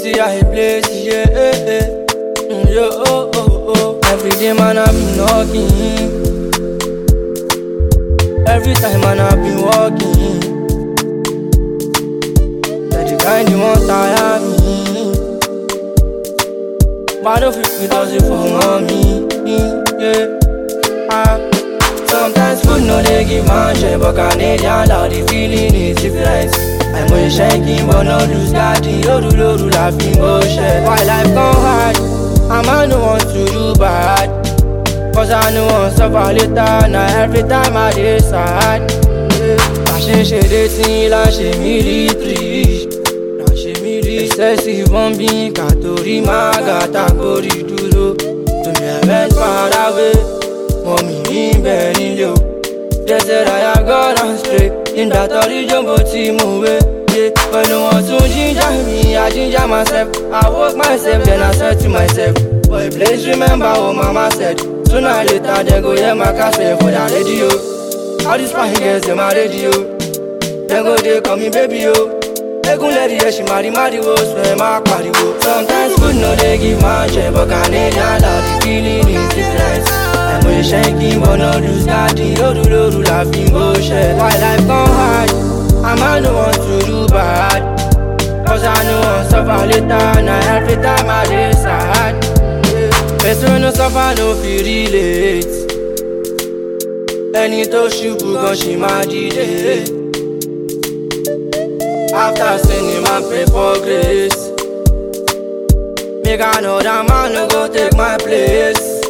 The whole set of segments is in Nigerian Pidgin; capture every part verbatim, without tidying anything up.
Plenty high place, yeah, eh, eh. Mm, yo, oh, oh, oh. Every day, man, I've been knocking. Every time, man, I've been walking. That the kind you want tire me. But I don't feel it does it for mommy, yeah. Ah. Sometimes food no they give man share, but Canadian love the feeling is different. I'm always shaking, but no lose daddy. Oh, do do do laughing bullshit. Why life gone hard? I'm I no want to do bad, cause I know want suffer later. Now every time I decide, I should share the thing, I should military. I should military. Excessive on being Katori Magata Gori Duro. To me I went far away, mommy in Benilio. They said I have gone astray. In that origin, but see move yeah. But no one to ginger me, I ginger myself. I woke myself, then I said to myself, boy, please remember what mama said. Sooner or later, they go hear my cassette for that radio. All these fine girls, they my radio. Then go, they call me baby, yo. They gon' let it, she marry, marry, wo. Swear my party, wo. Sometimes food, no, they give my share. But Canadian love, the feeling is different. I'm always shaking, but no lose daddy. Oh, do, do, do, laughing bullshit. Why life gone hard? I'm I no want to do bad, cause I know I suffer later. Now every time I decide, yeah. Person no suffer, no feel relate. Any to shubu gon she my D J. After sinning man pray for grace. Make another man no go take my place.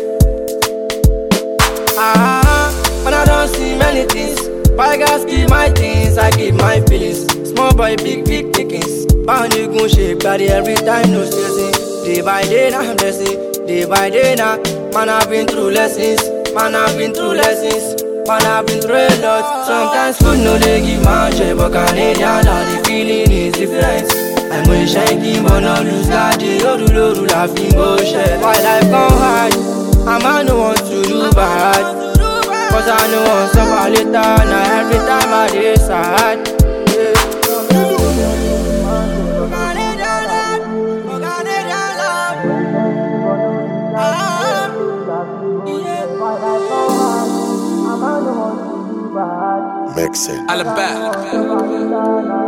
Ah, and I don't see many things. Why guys keep my things, I keep my feelings. Small boy, big, big pickings. Bound you gon' shake body every time, no stressing. Day by day, now I'm blessing. Day by day, now man, I've been through lessons. Man, I've been through lessons. Man, I've been through a lot. Sometimes food no they give my share, but Canadian now the feeling is different. I'm always shaking, but no lose daddy. Oh, do, do, do, laughing bullshit. Why life gone hard? I'm I no want to do bad, cause I know I'm suffer later. Now every time I decide, Mix it. Alabama.